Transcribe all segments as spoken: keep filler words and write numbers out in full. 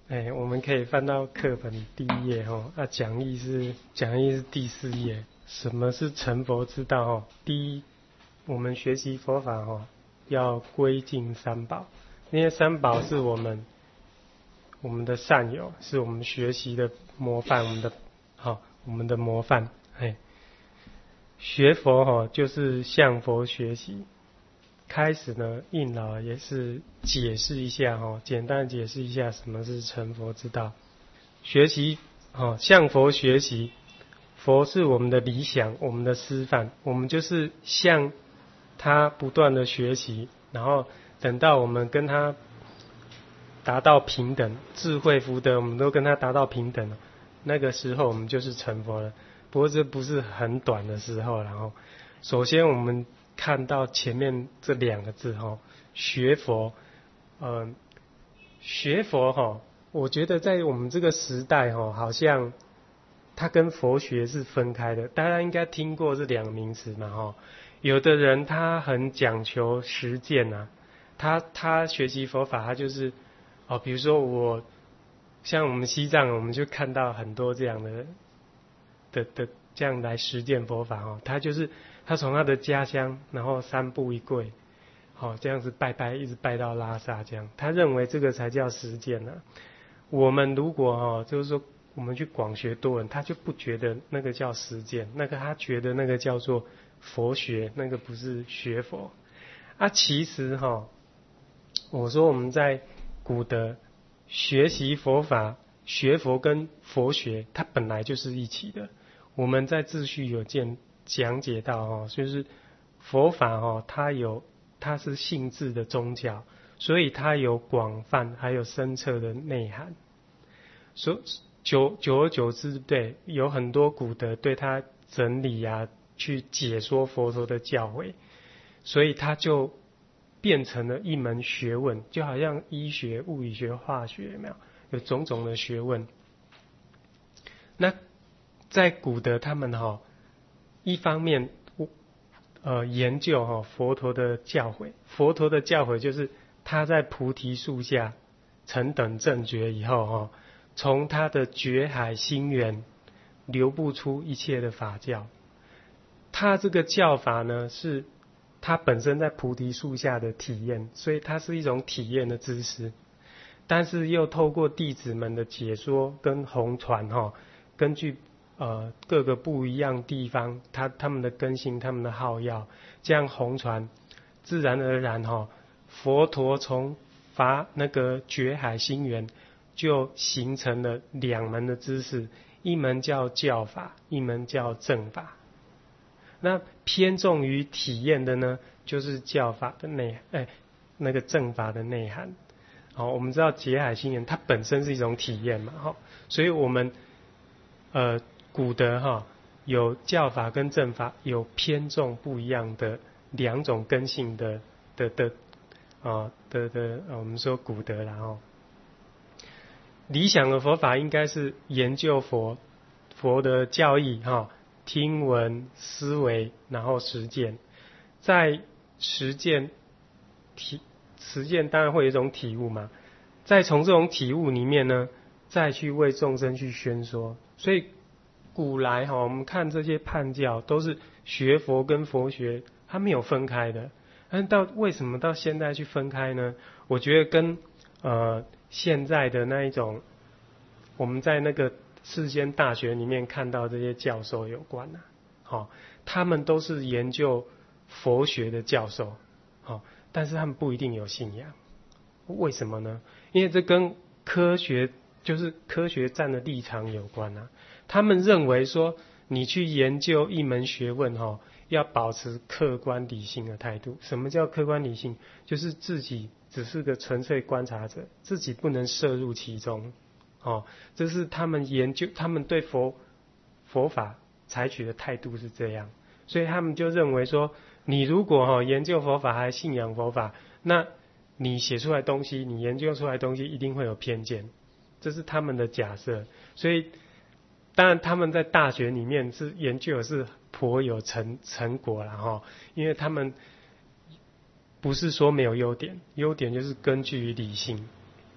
哎，我们可以翻到课本第一页哦。啊，讲义是讲义是第四页。什么是成佛之道哦？第一，我们学习佛法哦，要归敬三宝。那些三宝是我们我们的善友，是我们学习的模范，我们的好、哦，我们的模范。哎，学佛哦，就是向佛学习。开始呢，印老也是解释一下哈，简单解释一下什么是成佛之道。学习哦，向佛学习，佛是我们的理想，我们的师范，我们就是向他不断的学习，然后等到我们跟他达到平等，智慧福德我们都跟他达到平等了，那个时候我们就是成佛了。不过这不是很短的时候，然后首先我们看到前面这两个字哈，学佛，呃，学佛哈，我觉得在我们这个时代哈，好像它跟佛学是分开的。大家应该听过这两个名词嘛哈？有的人他很讲求实践啊，他他学习佛法，他就是哦，比如说我像我们西藏，我们就看到很多这样的的的这样来实践佛法哦，他就是他从他的家乡，然后三步一跪，好这样子拜拜，一直拜到拉萨这样，他认为这个才叫实践呢、啊。我们如果哦，就是说我们去广学多闻，他就不觉得那个叫实践，那个他觉得那个叫做佛学，那个不是学佛啊。其实哈、哦，我说我们在古德学习佛法，学佛跟佛学它本来就是一起的。我们在秩序有见讲解到哦，就是佛法哦，它有它是性质的宗教，所以它有广泛还有深刻的内涵。所久久而久之，对，有很多古德对它整理啊，去解说佛陀的教诲，所以它就变成了一门学问，就好像医学、物理学、化学有没有？有种种的学问。那在古德他们哈、哦，一方面呃研究哈、哦、佛陀的教诲，佛陀的教诲就是他在菩提树下成等正觉以后哈、哦，从他的觉海心源流布出一切的法教。他这个教法呢，是他本身在菩提树下的体验，所以它是一种体验的知识，但是又透过弟子们的解说跟弘传哈、哦，根据呃各个不一样地方，他他们的根性、他们的好药，这样弘传，自然而然哈、哦，佛陀从法那个觉海心源就形成了两门的知识，一门叫教法，一门叫正法。那偏重于体验的呢，就是教法的内，哎，那个正法的内涵。好，我们知道解海心源它本身是一种体验嘛，哈，所以我们呃古德哈有教法跟正法有偏重不一样的两种根性的的的啊的的，我们说古德啦哦。理想的佛法应该是研究佛佛的教义哈。听闻思维，然后实践，在实践体实践当然会有一种体悟嘛，再从这种体悟里面呢，再去为众生去宣说。所以古来哈，我们看这些判教都是学佛跟佛学它没有分开的，但到为什么到现在去分开呢？我觉得跟呃现在的那一种我们在那个世间大学里面看到这些教授有关啊，好、哦，他们都是研究佛学的教授，好、哦，但是他们不一定有信仰，为什么呢？因为这跟科学就是科学站的立场有关啊。他们认为说，你去研究一门学问哈、哦，要保持客观理性的态度。什么叫客观理性？就是自己只是个纯粹观察者，自己不能涉入其中。哦，这是他们研究，他们对佛佛法采取的态度是这样，所以他们就认为说，你如果哈、哦、研究佛法还信仰佛法，那你写出来东西，你研究出来东西一定会有偏见，这是他们的假设。所以，当然他们在大学里面是研究的是颇有成成果啦哈、哦，因为他们不是说没有优点，优点就是根据于理性。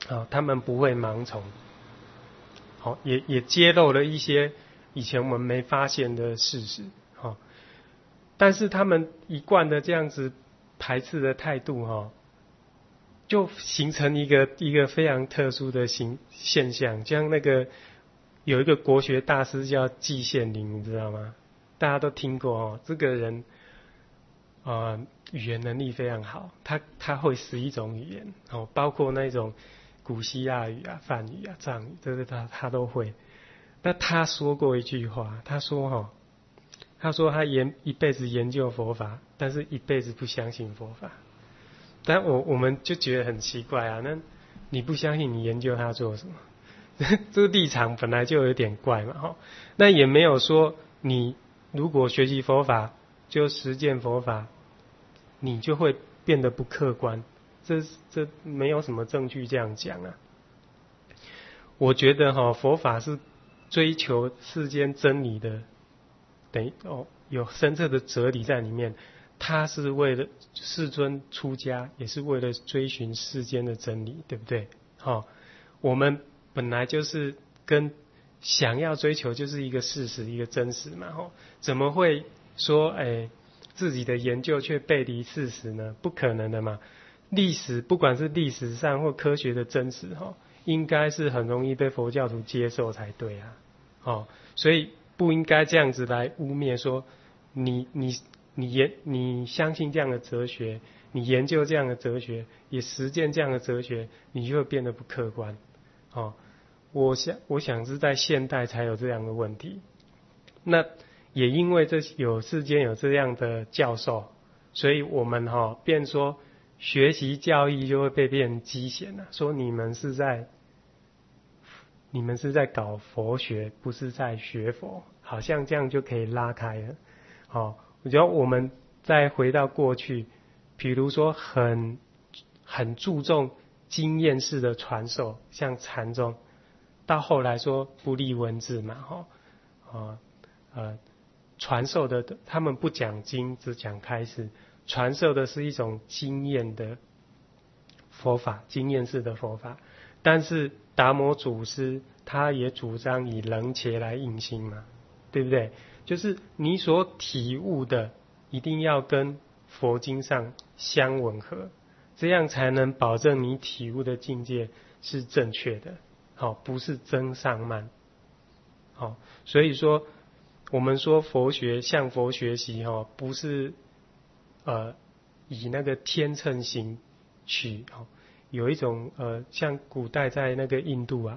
啊，他们不会盲从，好，也也揭露了一些以前我们没发现的事实，好，但是他们一贯的这样子排斥的态度，哈，就形成一个一个非常特殊的形现象，像那个有一个国学大师叫季羡林，你知道吗？大家都听过哦，这个人，呃，语言能力非常好，他他会十一种语言，哦，包括那种古希腊语啊、梵语啊、藏语，这个他他都会。那他说过一句话，他说哈、哦，他说他研一辈子研究佛法，但是一辈子不相信佛法。但我我们就觉得很奇怪啊，那你不相信，你研究它做什么？这个立场本来就有点怪嘛，哈。那也没有说你如果学习佛法就实践佛法，你就会变得不客观，这这没有什么证据这样讲啊。我觉得哈，佛法是追求世间真理的，等于哦有深刻的哲理在里面。他是为了世尊出家，也是为了追寻世间的真理，对不对？好、哦，我们本来就是跟想要追求就是一个事实，一个真实嘛，吼、哦，怎么会说哎自己的研究却背离事实呢？不可能的嘛。历史不管是历史上或科学的真实，哈、哦，应该是很容易被佛教徒接受才对啊，哦，所以不应该这样子来污蔑说你你。你研你相信这样的哲学，你研究这样的哲学，也实践这样的哲学，你就会变得不客观。哦，我想我想是在现代才有这样的问题。那也因为这有世间有这样的教授，所以我们哈、哦、变说学习教义就会被变畸形了，说你们是在你们是在搞佛学，不是在学佛，好像这样就可以拉开了。哦。我觉得我们再回到过去，比如说很很注重经验式的传授，像禅宗，到后来说不立文字嘛，哈、哦，呃，传授的他们不讲经，只讲开示，传授的是一种经验的佛法，经验式的佛法。但是达摩祖师他也主张以楞伽来印心嘛，对不对？就是你所体悟的一定要跟佛经上相吻合，这样才能保证你体悟的境界是正确的，好，不是增上慢。好，所以说我们说佛学向佛学习，哈，不是呃以那个天秤行取，有一种呃像古代在那个印度啊，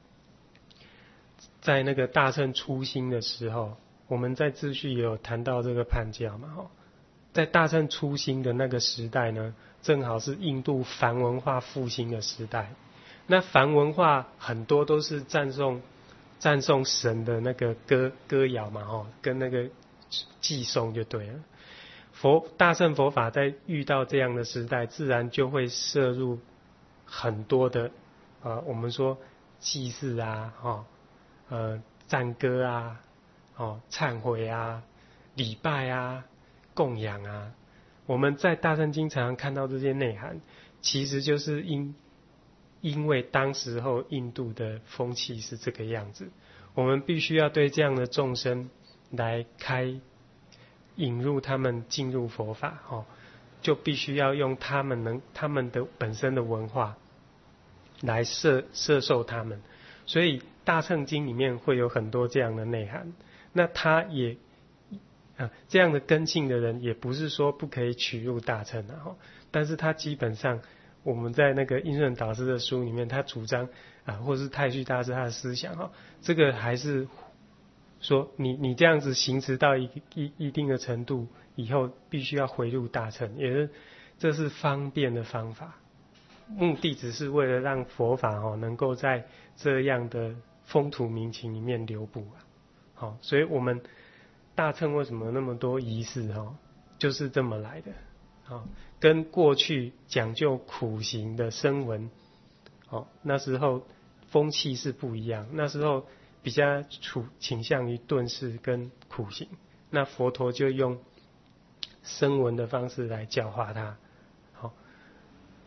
在那个大乘初兴的时候。我们在秩序也有谈到这个判教嘛，哈，在大乘初兴的那个时代呢，正好是印度梵文化复兴的时代。那梵文化很多都是赞颂赞颂神的那个歌歌谣嘛，哈，跟那个寄颂就对了。佛大乘佛法在遇到这样的时代，自然就会摄入很多的呃，我们说祭祀啊，哈，呃，赞歌啊。哦，忏悔啊，礼拜啊，供养啊，我们在大乘经常看到这些内涵，其实就是因因为当时候印度的风气是这个样子，我们必须要对这样的众生来开引入他们进入佛法，哦，就必须要用他们能他们的本身的文化来摄摄受他们，所以大乘经里面会有很多这样的内涵。那他也啊这样的根性的人，也不是说不可以取入大乘的哈，但是他基本上我们在那个印顺导师的书里面，他主张啊，或是太虚大师他的思想哈，这个还是说你你这样子行持到一一一定的程度以后，必须要回入大乘，也是这是方便的方法，目的只是为了让佛法哦能够在这样的风土民情里面流布啊。好，所以我们大乘为什么那么多仪式哈，就是这么来的。好，跟过去讲究苦行的声闻，好，那时候风气是不一样，那时候比较处倾向于顿释跟苦行，那佛陀就用声闻的方式来教化他。好，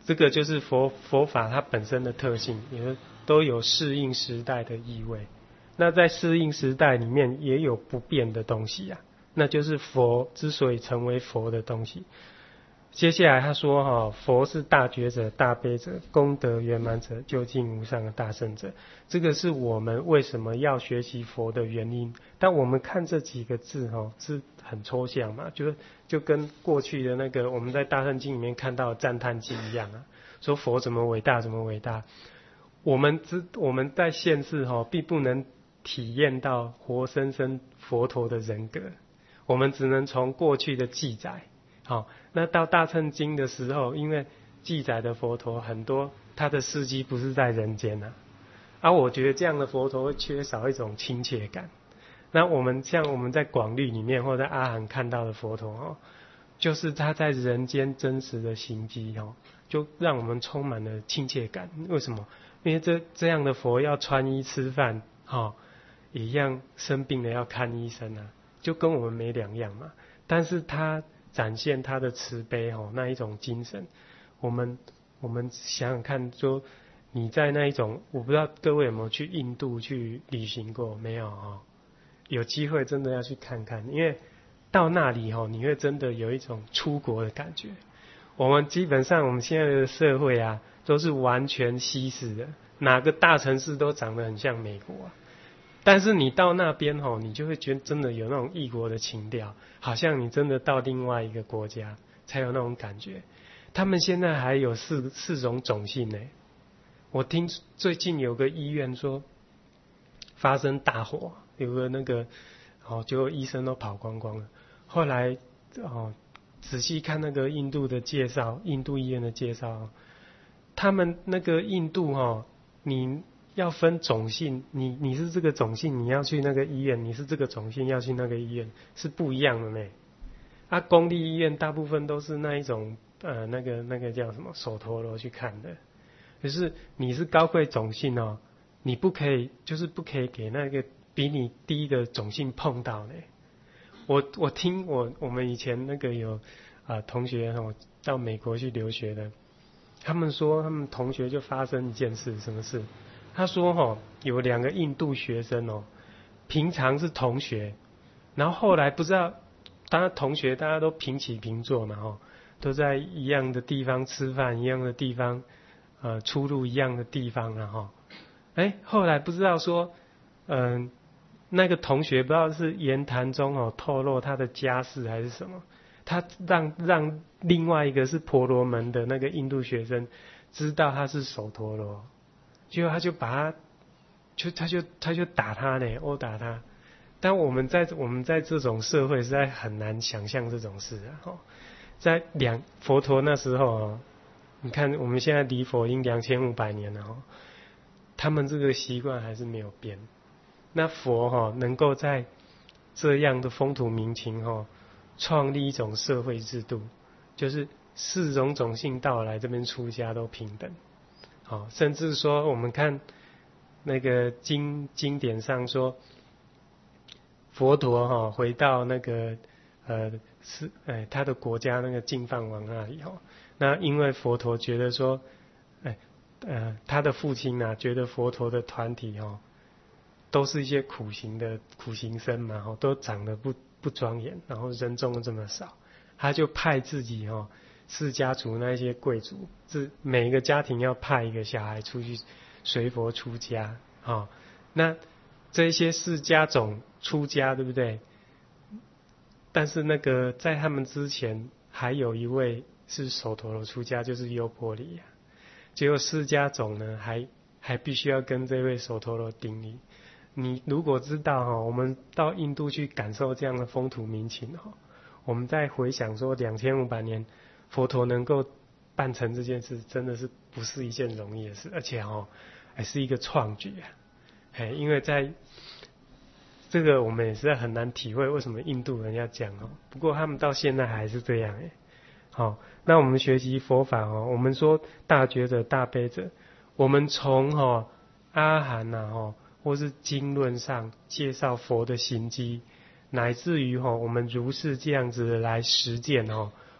这个就是佛佛法它本身的特性，也都有适应时代的意味。那在适应时代里面也有不变的东西啊，那就是佛之所以成为佛的东西。接下来他说哈、哦，佛是大觉者、大悲者、功德圆满者、究竟无上的大圣者。这个是我们为什么要学习佛的原因。但我们看这几个字哈、哦，是很抽象嘛，就就跟过去的那个我们在大圣经里面看到的赞叹经一样啊，说佛怎么伟大，怎么伟大。我们知我们在现世哈、哦，并不能体验到活生生佛陀的人格，我们只能从过去的记载。好，那到大乘经的时候，因为记载的佛陀很多，他的事迹不是在人间啊，而、啊、我觉得这样的佛陀会缺少一种亲切感。那我们像我们在广律里面或者在阿含看到的佛陀哦，就是他在人间真实的行迹哦，就让我们充满了亲切感。为什么？因为这这样的佛要穿衣吃饭，哦，也一样生病了要看医生啊，就跟我们没两样嘛。但是他展现他的慈悲哦，那一种精神，我们我们想想看，说你在那一种，我不知道各位有没有去印度去旅行过？没有哦，有机会真的要去看看，因为到那里哦，你会真的有一种出国的感觉。我们基本上我们现在的社会啊，都是完全西式的，哪个大城市都长得很像美国啊。但是你到那边吼，你就会觉得真的有那种异国的情调，好像你真的到另外一个国家才有那种感觉。他们现在还有四四种种姓呢。我听最近有个医院说发生大火，有个那个哦，结果医生都跑光光了。后来哦，仔细看那个印度的介绍，印度医院的介绍，他们那个印度哦，你要分种姓，你你是这个种姓，你要去那个医院；你是这个种姓，要去那个医院，是不一样的呢。啊，公立医院大部分都是那一种呃，那个那个叫什么手陀螺去看的。可是你是高贵种姓哦，你不可以，就是不可以给那个比你低的种姓碰到呢。我我听我我们以前那个有啊、呃、同学哦到美国去留学的，他们说他们同学就发生一件事，什么事？他说哦，有两个印度学生哦，平常是同学，然后后来不知道，当然同学大家都平起平坐嘛哦，都在一样的地方吃饭，一样的地方，呃，出入一样的地方了哈。哎，后来不知道说，嗯、呃，那个同学不知道是言谈中哦透露他的家世还是什么，他让让另外一个是婆罗门的那个印度学生知道他是首陀罗。结果他就把他，就他就他就打他呢，殴打他。但我们在我们在这种社会实在很难想象这种事啊！哦，在两佛陀那时候哦，你看我们现在离佛已经两千五百年了哦，他们这个习惯还是没有变。那佛哈、哦、能够在这样的风土民情哈、哦，创立一种社会制度，就是四种种姓到来这边出家都平等。好，甚至说我们看那个经经典上说，佛陀哈、哦、回到那个呃是哎他的国家那个净饭王那里哈、哦，那因为佛陀觉得说，哎呃他的父亲啊觉得佛陀的团体哦都是一些苦行的苦行僧嘛哈、哦，都长得不不庄严，然后人众这么少，他就派自己哦。释家族那一些贵族，是每一个家庭要派一个小孩出去随佛出家啊、哦。那这些释家种出家，对不对？但是那个在他们之前，还有一位是首陀罗出家，就是优婆离啊。结果释家种呢，还还必须要跟这位首陀罗顶礼。你如果知道哈、哦，我们到印度去感受这样的风土民情哈、哦，我们再回想说两千五百年。佛陀能够办成这件事，真的是不是一件容易的事，而且哦，还是一个创举啊！哎，因为在这个我们也实在很难体会为什么印度人要讲哦。不过他们到现在还是这样哎。好、哦，那我们学习佛法哦，我们说大觉者、大悲者，我们从哦阿含呐哦，或是经论上介绍佛的行迹，乃至于哦我们如是这样子来实践哦。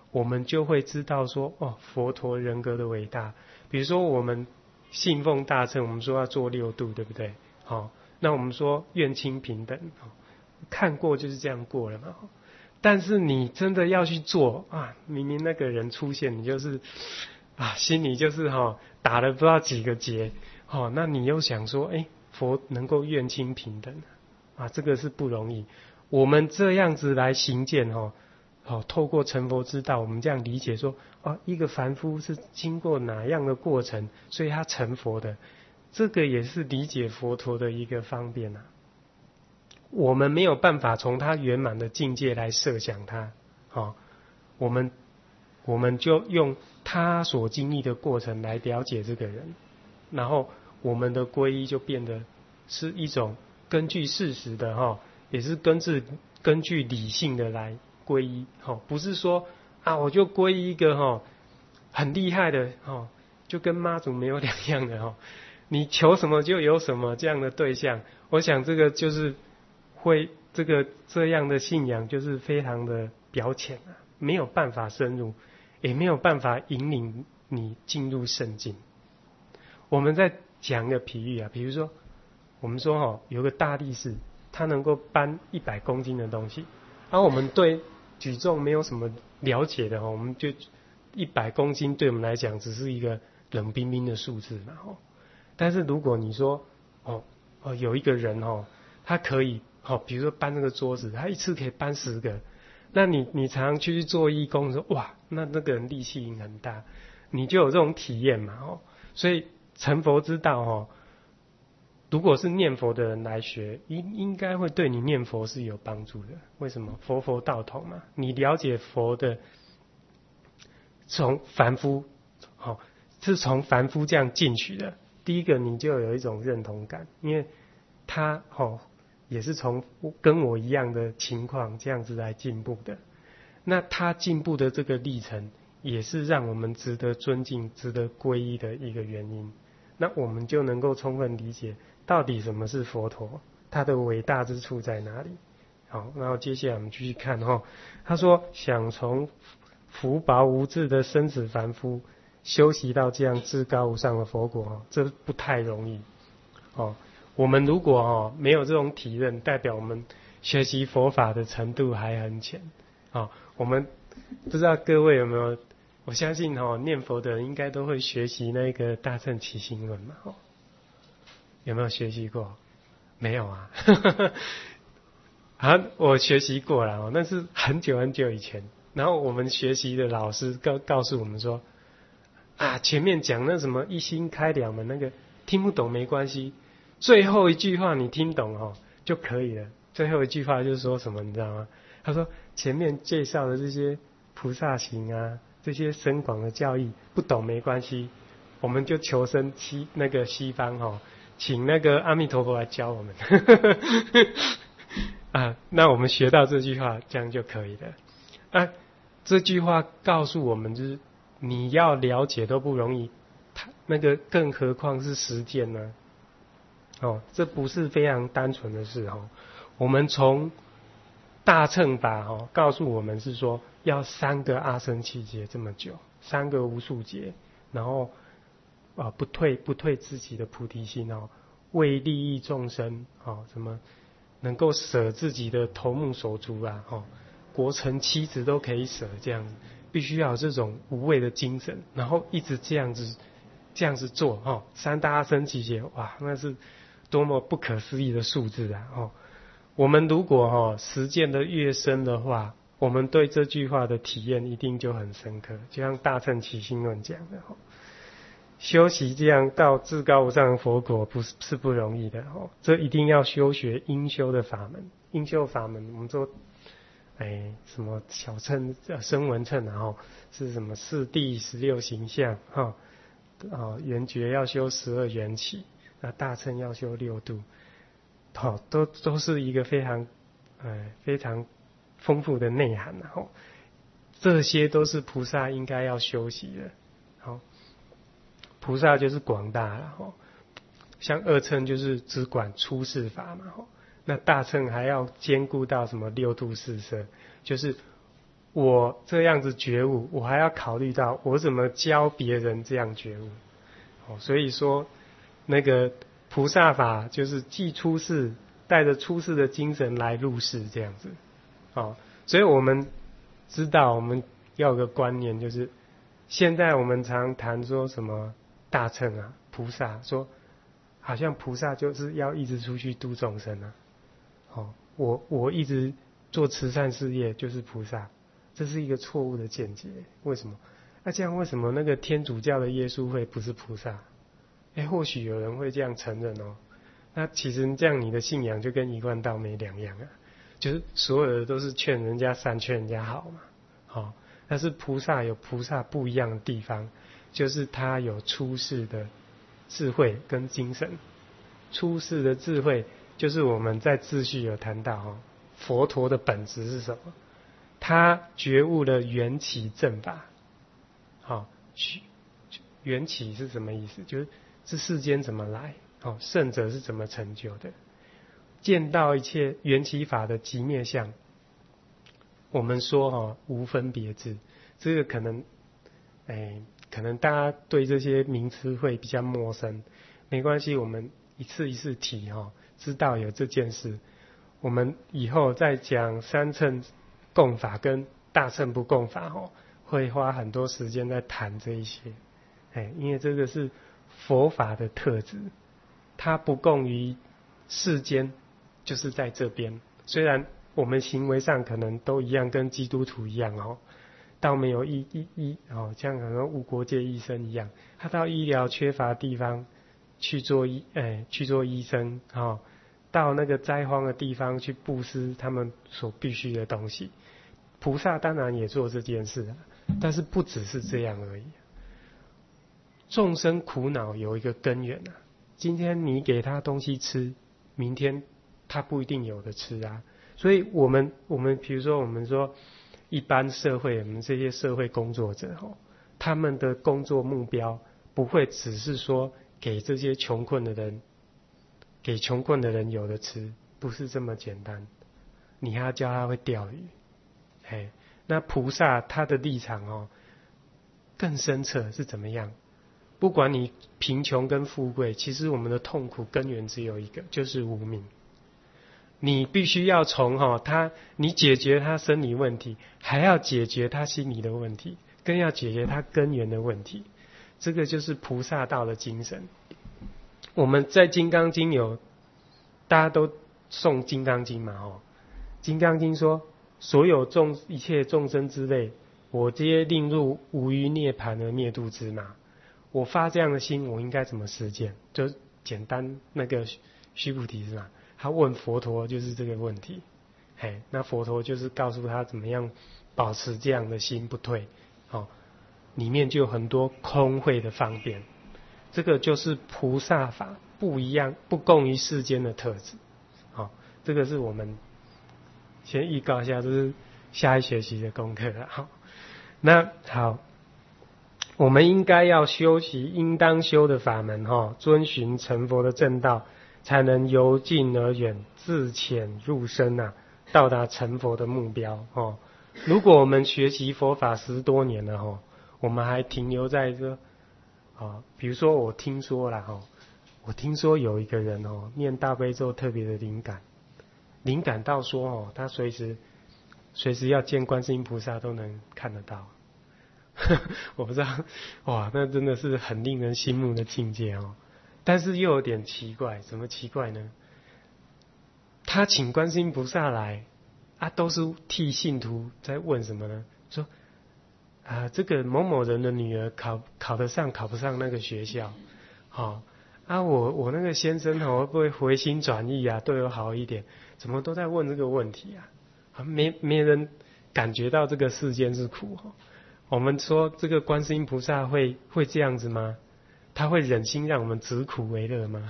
我们就会知道说，哦，佛陀人格的伟大。比如说我们信奉大乘，我们说要做六度，对不对？好、哦，那我们说愿亲平等，哦，看过就是这样过了嘛。但是你真的要去做啊，明明那个人出现，你就是啊，心里就是哈、哦、打了不知道几个结，哦，那你又想说，哎，佛能够愿亲平等啊，这个是不容易。我们这样子来行见哈、哦，哦，透过成佛之道，我们这样理解说，啊，一个凡夫是经过哪样的过程，所以他成佛的，这个也是理解佛陀的一个方便啊。我们没有办法从他圆满的境界来设想他，哦，我们我们就用他所经历的过程来了解这个人，然后我们的皈依就变得是一种根据事实的哈、哦，也是根据根据理性的来皈依，哦，不是说啊我就皈依一个哈、哦、很厉害的哦，就跟妈祖没有两样的哦，你求什么就有什么这样的对象，我想这个就是会这个这样的信仰就是非常的表浅啊，没有办法深入，也没有办法引领你进入圣境。我们在讲一个比喻啊，比如说我们说哦，有个大力士，他能够搬一百公斤的东西，而、啊、我们对举重没有什么了解的哦，我们就一百公斤对我们来讲只是一个冷冰冰的数字嘛哦。但是如果你说哦哦有一个人哦，他可以哦，比如说搬那个桌子，他一次可以搬十个，那你你常常去做义工说哇，那那个人力气很大，你就有这种体验嘛哦。所以成佛之道哦，如果是念佛的人来学，应应该会对你念佛是有帮助的。为什么？佛佛道同嘛，你了解佛的从凡夫哦，是从凡夫这样进取的。第一个你就有一种认同感，因为他哦也是从跟我一样的情况这样子来进步的，那他进步的这个历程也是让我们值得尊敬值得皈依的一个原因，那我们就能够充分理解到底什么是佛陀，他的伟大之处在哪里。好，然后接下来我们继续看哦，他说想从福薄无智的生死凡夫修习到这样至高无上的佛果，这不太容易哦。我们如果哦没有这种体认，代表我们学习佛法的程度还很浅哦。我们不知道各位有没有，我相信哦念佛的人应该都会学习那个大乘起信论嘛哦，有没有学习过？没有啊？啊，我学习过了哦，那是很久很久以前。然后我们学习的老师告告诉我们说，啊，前面讲那什么一心开两门，那个听不懂没关系，最后一句话你听懂哦就可以了。最后一句话就是说什么，你知道吗？他说前面介绍的这些菩萨行啊，这些深广的教义不懂没关系，我们就求生西那个西方哦，请那个阿弥陀佛来教我们。啊，那我们学到这句话，这样就可以了。啊，这句话告诉我们，就是你要了解都不容易，那个更何况是实践呢？哦，这不是非常单纯的事哦。我们从大乘法哦告诉我们是说，要三个阿僧祇劫这么久，三个无数劫，然后啊不退不退自己的菩提心哦，为利益众生哦，什么能够舍自己的头目手足啊，哦，国城妻子都可以舍，这样子必须要有这种无畏的精神，然后一直这样子这样子做哦，三大阿僧祇劫，哇，那是多么不可思议的数字啊！哦，我们如果哦实践的越深的话，我们对这句话的体验一定就很深刻。就像大乘起信论讲的哦，修习这样到至高无上的佛果，不是是不容易的哦。这一定要修学应修的法门，应修法门，我们说，哎，什么小乘、声闻乘啊，哦，是什么四谛十六行相哈，哦，缘觉要修十二缘起。那大乘要修六度，好，都都是一个非常，呃，非常丰富的内涵，然后这些都是菩萨应该要修习的。好，菩萨就是广大了，吼，像二乘就是只管出世法嘛，吼，那大乘还要兼顾到什么六度四摄，就是我这样子觉悟，我还要考虑到我怎么教别人这样觉悟。哦，所以说那个菩萨法就是既出世，带着出世的精神来入世这样子。哦，所以我们知道我们要有个观念，就是现在我们常谈说什么大乘啊、菩萨，说好像菩萨就是要一直出去度众生啊。哦，我我一直做慈善事业就是菩萨，这是一个错误的见解。为什么？那、啊、这样为什么那个天主教的耶稣会不是菩萨？哎，或许有人会这样承认哦。那其实这样你的信仰就跟一贯道没两样啊，就是所有的都是劝人家善，劝人家好嘛。好、哦，但是菩萨有菩萨不一样的地方，就是他有出世的智慧跟精神。出世的智慧就是我们在秩序有谈到哦，佛陀的本质是什么？他觉悟了缘起正法。好、哦，缘起是什么意思？就是这世间怎么来？哦，圣者是怎么成就的？见到一切缘起法的极灭相，我们说哦，无分别智。这个可能，哎，可能大家对这些名词会比较陌生，没关系，我们一次一次提哈、哦，知道有这件事。我们以后再讲三乘共法跟大乘不共法哦，会花很多时间在谈这一些。哎，因为这个是佛法的特质，它不共于世间，就是在这边。虽然我们行为上可能都一样，跟基督徒一样哦，到没有医医医哦，像可能无国界医生一样，他到医疗缺乏的地方去做医，哎，去做医生哦，到那个灾荒的地方去布施他们所必须的东西。菩萨当然也做这件事，但是不只是这样而已。众生苦恼有一个根源啊，今天你给他东西吃，明天他不一定有的吃啊。所以我们我们比如说我们说一般社会，我们这些社会工作者哦，他们的工作目标不会只是说给这些穷困的人，给穷困的人有的吃，不是这么简单。你还要教他会钓鱼，哎，那菩萨他的立场哦更深彻是怎么样？不管你贫穷跟富贵，其实我们的痛苦根源只有一个，就是无明。你必须要从哈他，你解决他生理问题，还要解决他心理的问题，更要解决他根源的问题。这个就是菩萨道的精神。我们在《金刚经》有，大家都诵《金刚经》嘛哦，《金刚经》说，所有众一切众生之类，我皆令入无余涅盘而灭度之嘛。我发这样的心，我应该怎么实践？就简单那个须菩提是吧？他问佛陀就是这个问题，嘿，那佛陀就是告诉他怎么样保持这样的心不退，哦，里面就有很多空慧的方便，这个就是菩萨法不一样、不共于世间的特质，哦，这个是我们先预告一下，这是下一学期的功课了，好，那好。我们应该要修习应当修的法门，哈，遵循成佛的正道，才能由近而远，自浅入深啊，到达成佛的目标。哦，如果我们学习佛法十多年了，哈，我们还停留在这，啊，比如说我听说了，哈，我听说有一个人哦，念大悲咒特别的灵感，灵感到说哦，他随时随时要见观世音菩萨都能看得到。我不知道，哇，那真的是很令人心目的境界哦。但是又有点奇怪，怎么奇怪呢？他请观世音菩萨来啊，都是替信徒在问什么呢？说啊，这个某某人的女儿考考得上，考不上那个学校，好、哦、啊，我我那个先生哦，会不会回心转意啊，对我好一点？怎么都在问这个问题啊？啊，没没人感觉到这个世间是苦哦。我们说这个观世音菩萨会会这样子吗？他会忍心让我们止苦为乐吗？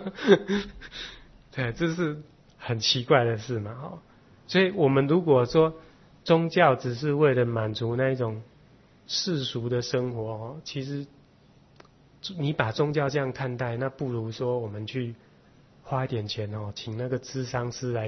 对，这是很奇怪的事嘛，哦。所以我们如果说宗教只是为了满足那一种世俗的生活哦，其实你把宗教这样看待，那不如说我们去花一点钱哦，请那个咨商师来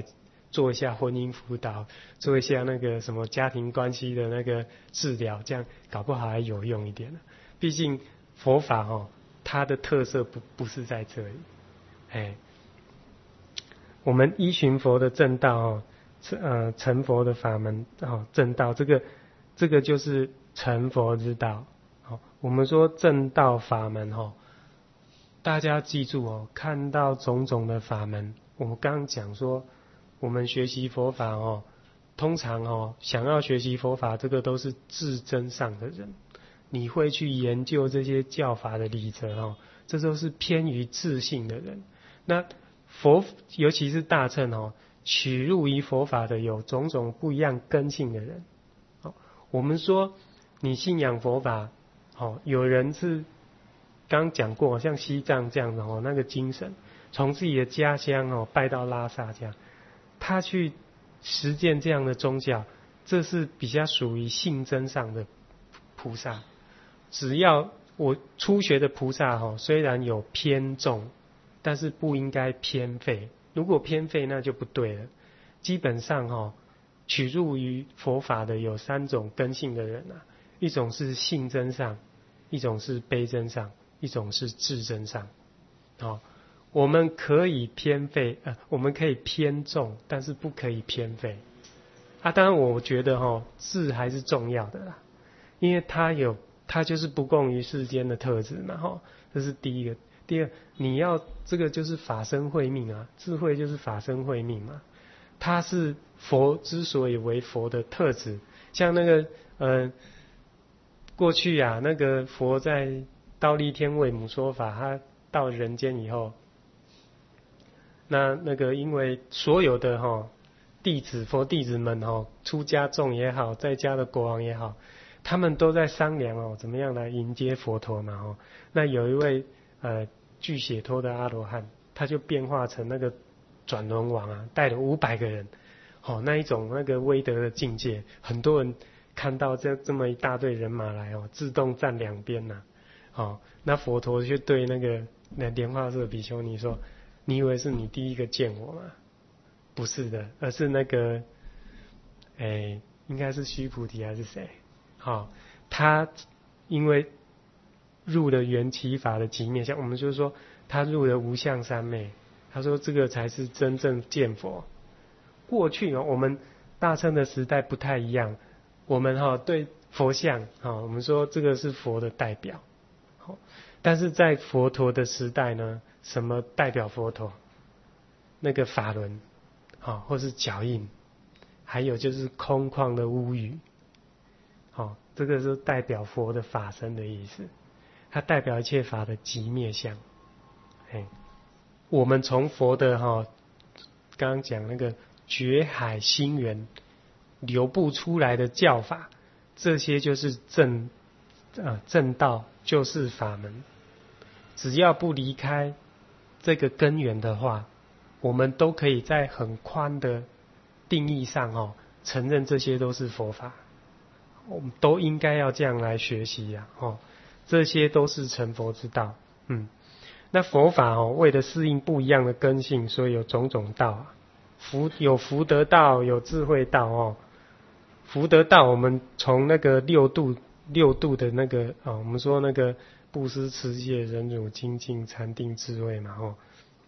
做一下婚姻辅导，做一下那个什么家庭关系的那个治疗，这样搞不好还有用一点。毕竟佛法哦，它的特色不不是在这里。哎，我们依循佛的正道哦，呃，成佛的法门哦，正道这个这个就是成佛之道。哦，我们说正道法门哦，大家记住哦，看到种种的法门，我们刚刚讲说，我们学习佛法哦，通常哦，想要学习佛法，这个都是至真上的人，你会去研究这些教法的理则哦，这都是偏于自信的人。那佛，尤其是大乘哦，取入于佛法的有种种不一样根性的人。哦，我们说你信仰佛法，哦，有人是刚讲过，像西藏这样的哦，那个精神，从自己的家乡哦拜到拉萨这样，他去实践这样的宗教，这是比较属于性真上的菩萨。只要我初学的菩萨哦，虽然有偏重，但是不应该偏废。如果偏废，那就不对了。基本上哦，取入于佛法的有三种根性的人啊，一种是性真上，一种是悲真上，一种是智真上。哦，我们可以偏废，呃，我们可以偏重，但是不可以偏废。啊，当然我觉得哦，智还是重要的啦，因为它有，它就是不共于世间的特质嘛，哈，这是第一个。第二，你要这个就是法身慧命啊，智慧就是法身慧命嘛，它是佛之所以为佛的特质。像那个呃，过去啊，那个佛在忉利天为母说法，他到人间以后，那那个因为所有的哈、哦、弟子佛弟子们哈、哦，出家众也好，在家的国王也好，他们都在商量哦，怎么样来迎接佛陀嘛哦。那有一位呃具解脱的阿罗汉，他就变化成那个转轮王啊，带了五百个人，哦，那一种那个威德的境界，很多人看到这这么一大队人马来哦，自动站两边呐、啊，哦，那佛陀就对那个那莲花色比丘尼说：“你以为是你第一个见我吗？不是的，而是那个，哎，应该是须菩提还是谁？好、哦，他因为入了缘起法的极灭相，我们就是说他入了无相三昧，他说这个才是真正见佛。过去哦，我们大乘的时代不太一样，我们哈、哦、对佛像哈、哦，我们说这个是佛的代表，好、哦，但是在佛陀的时代呢，什么代表佛陀？那个法轮，好、哦，或是脚印，还有就是空旷的屋宇，好、哦，这个是代表佛的法身的意思。它代表一切法的极灭相。哎，我们从佛的哈、哦，刚刚讲那个觉海心源流布出来的教法，这些就是正呃正道，就是法门。只要不离开这个根源的话，我们都可以在很宽的定义上哦，承认这些都是佛法。我们都应该要这样来学习呀、啊，哦。这些都是成佛之道，嗯，那佛法哦，为了适应不一样的根性，所以有种种道啊，福有福德道，有智慧道哦。福德道，我们从那个六度六度的那个啊、哦，我们说那个布施、持戒、忍辱、精进、禅定、智慧嘛，哦，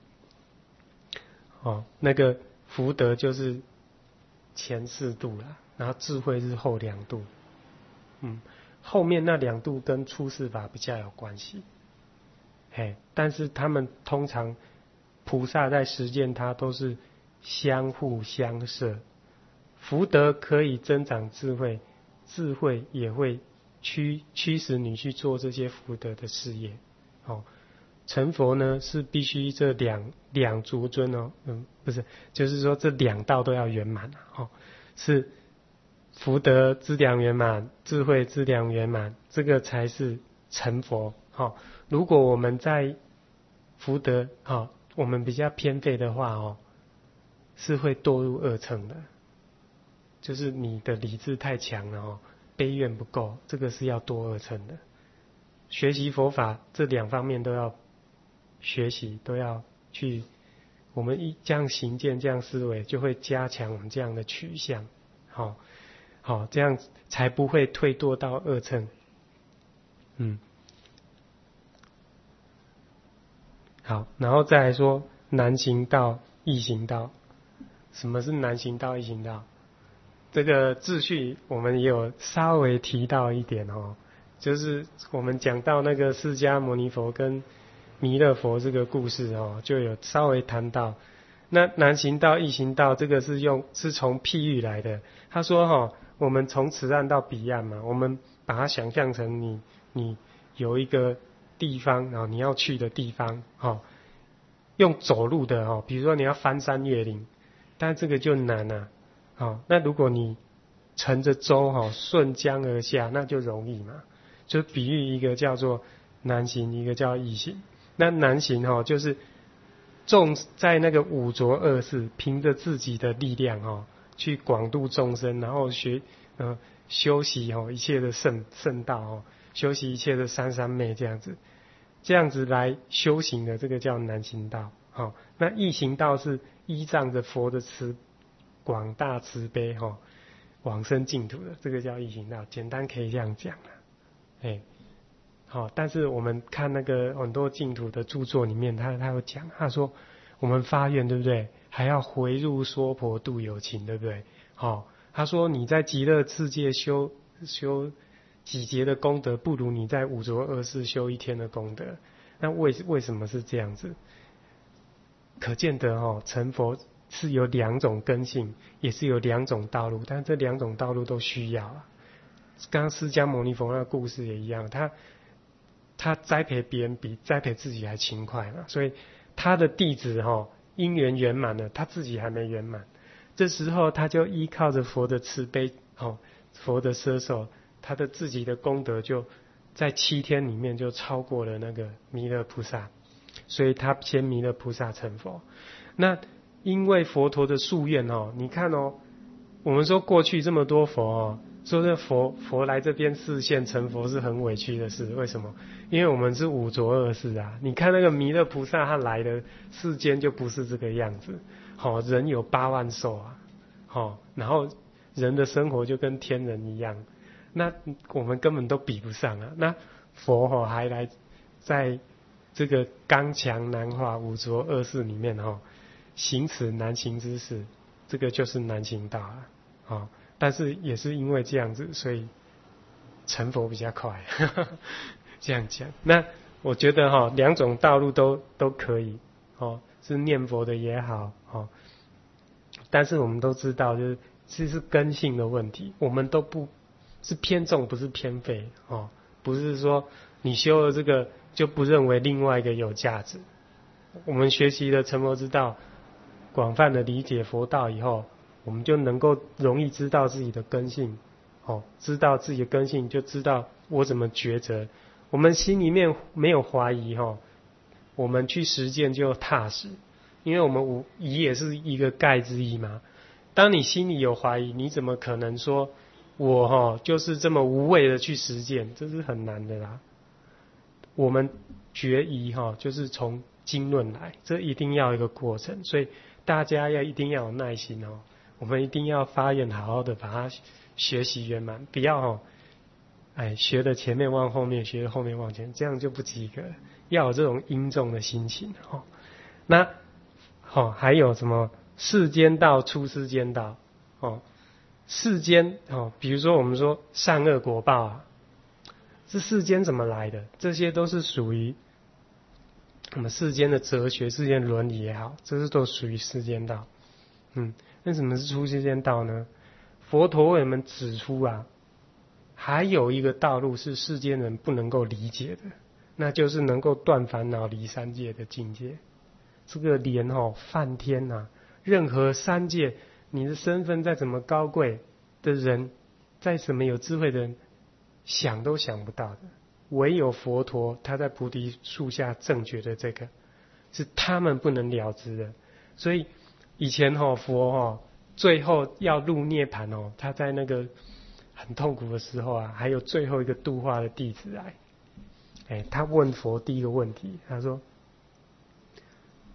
哦，那个福德就是前四度啦，然后智慧是后两度，嗯。后面那两度跟出世法比较有关系，嘿，但是他们通常菩萨在实践它都是相互相摄，福德可以增长智慧，智慧也会驱驱使你去做这些福德的事业。哦，成佛呢是必须这两两足尊哦，嗯，不是，就是说这两道都要圆满哦，是。福德资粮圆满，智慧资粮圆满，这个才是成佛。哦，如果我们在福德，哦，我们比较偏废的话，哦，是会堕入恶乘的。就是你的理智太强了，哦，悲愿不够，这个是要堕恶乘的。学习佛法，这两方面都要学习，都要去我们一这样行见，这样思维，就会加强我们这样的取向，好，好，这样才不会退堕到恶乘。嗯，好，然后再来说难行道、易行道。什么是难行道、易行道？这个秩序我们也有稍微提到一点哦，就是我们讲到那个释迦牟尼佛跟弥勒佛这个故事哦，就有稍微谈到。那难行道、易行道，这个是用是从譬喻来的。他说哈、哦，我们从此岸到彼岸嘛，我们把它想象成你你有一个地方，然后你要去的地方，哦，用走路的哦，比如说你要翻山越岭，但这个就难啊。好，那如果你乘着舟哈顺江而下，那就容易嘛。就比喻一个叫做难行，一个叫易行。那难行哈就是众在那个五浊恶世，凭着自己的力量哈去广度众生，然后学呃修习哈一切的圣圣道哦，修习一切的三三昧这样子，这样子来修行的，这个叫难行道。好，那易行道是依仗着佛的慈广大慈悲哈、哦，往生净土的，这个叫易行道，简单可以这样讲了，哎，好，但是我们看那个很多净土的著作里面，他他有讲，他说我们发愿对不对，还要回入娑婆度有情，对不对？好、哦，他说你在极乐世界修修几劫的功德，不如你在五浊恶世修一天的功德。那为为什么是这样子？可见得哦，成佛是有两种根性，也是有两种道路，但这两种道路都需要啊。刚刚释迦牟尼佛那个故事也一样，他他栽培别人比栽培自己还勤快嘛，所以他的弟子哈、哦、因缘圆满了，他自己还没圆满，这时候他就依靠着佛的慈悲哦，佛的摄受，他的自己的功德就在七天里面就超过了那个弥勒菩萨，所以他先弥勒菩萨成佛。那因为佛陀的夙愿哦，你看哦，我们说过去这么多佛哦，说这佛佛来这边示现成佛是很委屈的事，为什么？因为我们是五浊恶世啊。你看那个弥勒菩萨他来的世间就不是这个样子，好、哦，人有八万寿啊，好、哦，然后人的生活就跟天人一样，那我们根本都比不上啊。那佛哦还来在这个刚强难化五浊恶世里面哦，行此难行之事，这个就是难行道啊。哦，但是也是因为这样子，所以成佛比较快。这样讲，那我觉得哈、哦，两种道路都都可以哦，是念佛的也好哦。但是我们都知道，就是其实是根性的问题，我们都不是偏重，不是偏废哦，不是说你修了这个就不认为另外一个有价值。我们学习了成佛之道，广泛的理解佛道以后，我们就能够容易知道自己的根性，哦，知道自己的根性，就知道我怎么抉择。我们心里面没有怀疑哈、哦，我们去实践就踏实，因为我们无疑也是一个盖之意嘛。当你心里有怀疑，你怎么可能说我哈、哦、就是这么无畏的去实践？这是很难的啦。我们决疑哈、哦，就是从经论来，这一定要一个过程，所以大家要一定要有耐心哦。我们一定要发愿，好好的把它学习圆满，不要哦。哎，学的前面往后面，学的后面往前，这样就不及格。要有这种殷重的心情哦。那哦，还有什么世间道、出世间道哦？世间哦，比如说我们说善恶果报啊，这世间怎么来的？这些都是属于我们世间的哲学、世间伦理也好，这是都属于世间道。嗯，那什么是出世间道呢？佛陀为我们指出啊。还有一个道路是世间人不能够理解的，那就是能够断烦恼离三界的境界。这个连哦梵天啊，任何三界你的身份再怎么高贵的人，再怎么有智慧的人，想都想不到的。唯有佛陀他在菩提树下正觉的这个，是他们不能了知的。所以以前哦佛哦最后要入涅盘哦，他在那个很痛苦的时候啊，还有最后一个度化的弟子来，哎，他问佛第一个问题，他说：“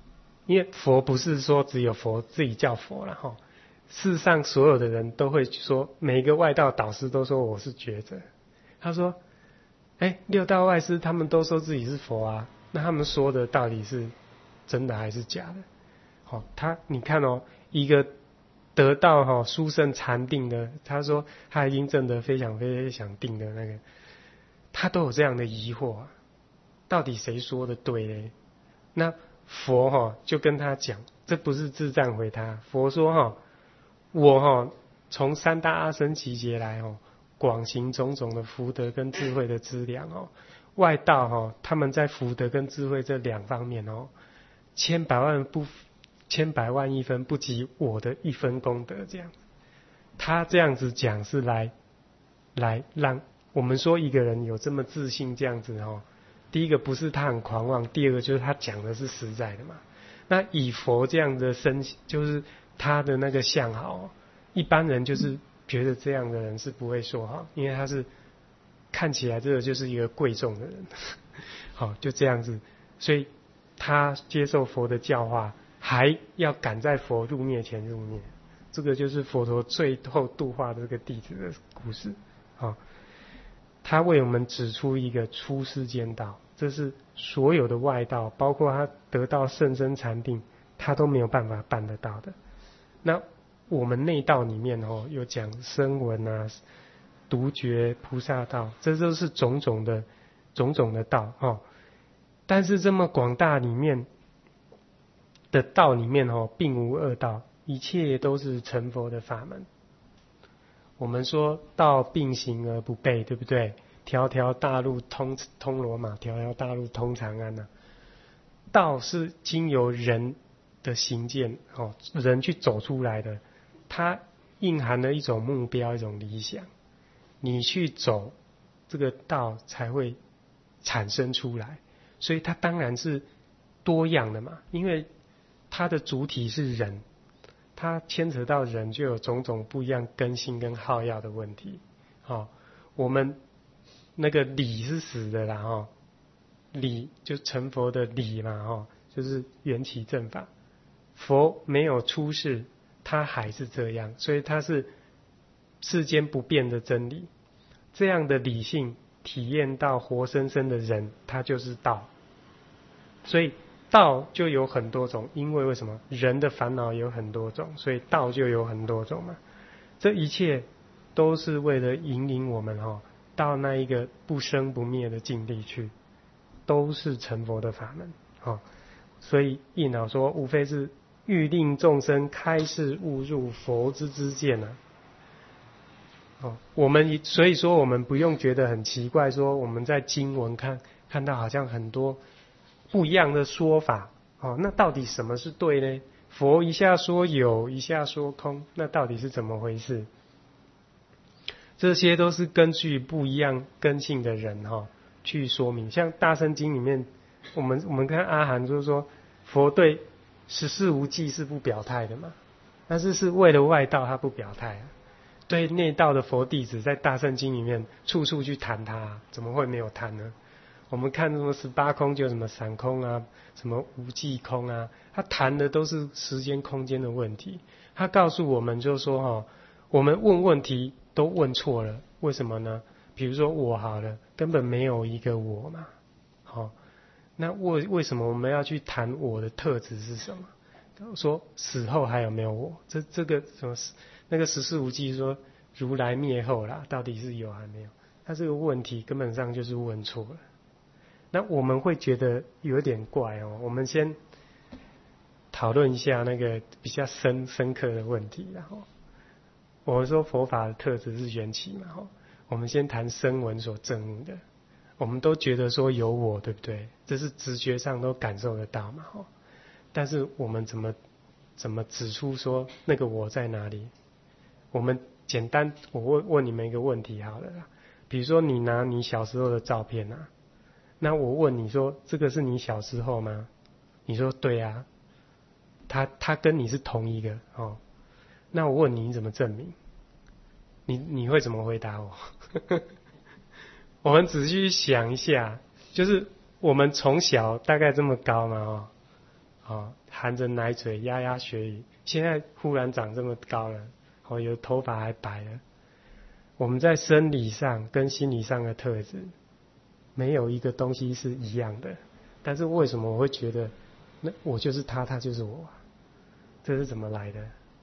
因为佛不是说只有佛自己叫佛了哈，事实上所有的人都会说，每一个外道导师都说我是觉者。他说，哎，六道外师他们都说自己是佛啊，那他们说的到底是真的还是假的？好、哦，他你看哦，一个得到哈、哦、殊胜禅定的，他说他已经证得非常非常定的那个，他都有这样的疑惑啊，到底谁说的对呢？那佛哈、哦、就跟他讲，这不是自赞回他，佛说哈、哦，我哈、哦、从三大阿僧祇劫来哦。广行种种的福德跟智慧的资粮哦，外道哈、哦，他们在福德跟智慧这两方面哦，千百万不千百万亿分不及我的一分功德这样。他这样子讲是来来让我们说一个人有这么自信这样子哦，第一个不是他很狂妄，第二个就是他讲的是实在的嘛。那以佛这样的身，就是他的那个相好，一般人就是觉得这样的人是不会说好，因为他是看起来这个就是一个贵重的人，好就这样子，所以他接受佛的教化，还要赶在佛入灭前入灭，这个就是佛陀最后度化这个弟子的故事。好，他为我们指出一个出世间道，这是所有的外道，包括他得到甚深禅定，他都没有办法办得到的。那我们内道里面哦，有讲声闻啊、独觉、菩萨道，这都是种种的种种的道哦。但是这么广大里面的道里面哦，并无恶道，一切都是成佛的法门。我们说道并行而不悖，对不对？条条大路通通罗马，条条大路通长安啊。道是经由人的行见哦，人去走出来的。它蕴含了一种目标，一种理想，你去走这个道才会产生出来，所以它当然是多样的嘛，因为它的主体是人，它牵扯到人就有种种不一样根性跟好药的问题。哦，我们那个理是死的啦，哦，理就成佛的理嘛，哦，就是缘起正法，佛没有出世。它还是这样，所以它是世间不变的真理。这样的理性体验到活生生的人，它就是道。所以道就有很多种，因为为什么人的烦恼有很多种，所以道就有很多种嘛。这一切都是为了引领我们哦，到那一个不生不灭的境地去，都是成佛的法门哦。所以印老说，无非是欲令众生开示悟入佛之知见啊。哦，我们所以说我们不用觉得很奇怪，说我们在经文看看到好像很多不一样的说法。哦，那到底什么是对呢？佛一下说有，一下说空，那到底是怎么回事？这些都是根据不一样根性的人哈、哦、去说明。像大乘经里面，我们我们看阿含就是说，佛对十四无记是不表态的嘛，但是是为了外道他不表态、啊，对内道的佛弟子在大乘经里面处处去谈他、啊，怎么会没有谈呢？我们看什么十八空就什么散空啊，什么无记空啊，他谈的都是时间空间的问题。他告诉我们就是说哦，我们问问题都问错了，为什么呢？比如说我好了，根本没有一个我嘛，好、哦。那为为什么我们要去谈我的特质是什么？说死后还有没有我？这这个什么那个十四无记说如来灭后啦，到底是有还没有？他这个问题根本上就是问错了。那我们会觉得有点怪哦。我们先讨论一下那个比较深深刻的问题，然后我们说佛法的特质是缘起嘛，哈，我们先谈声闻所证悟的。我们都觉得说有我，对不对？这是直觉上都感受得到嘛，哈。但是我们怎么怎么指出说那个我在哪里？我们简单，我问问你们一个问题好了啦。比如说你拿你小时候的照片啊，那我问你说这个是你小时候吗？你说对啊，他他跟你是同一个哦。那我问你，你怎么证明？你你会怎么回答我？我们仔细想一下，就是我们从小大概这么高嘛，哦，哦， 含着奶嘴牙牙学语，现在忽然长这么高了，哦，有头发还白了。我们在生理上跟心理上的特质，没有一个东西是一样的。但是为什么我会觉得，那我就是他，他就是我，这是怎么来的？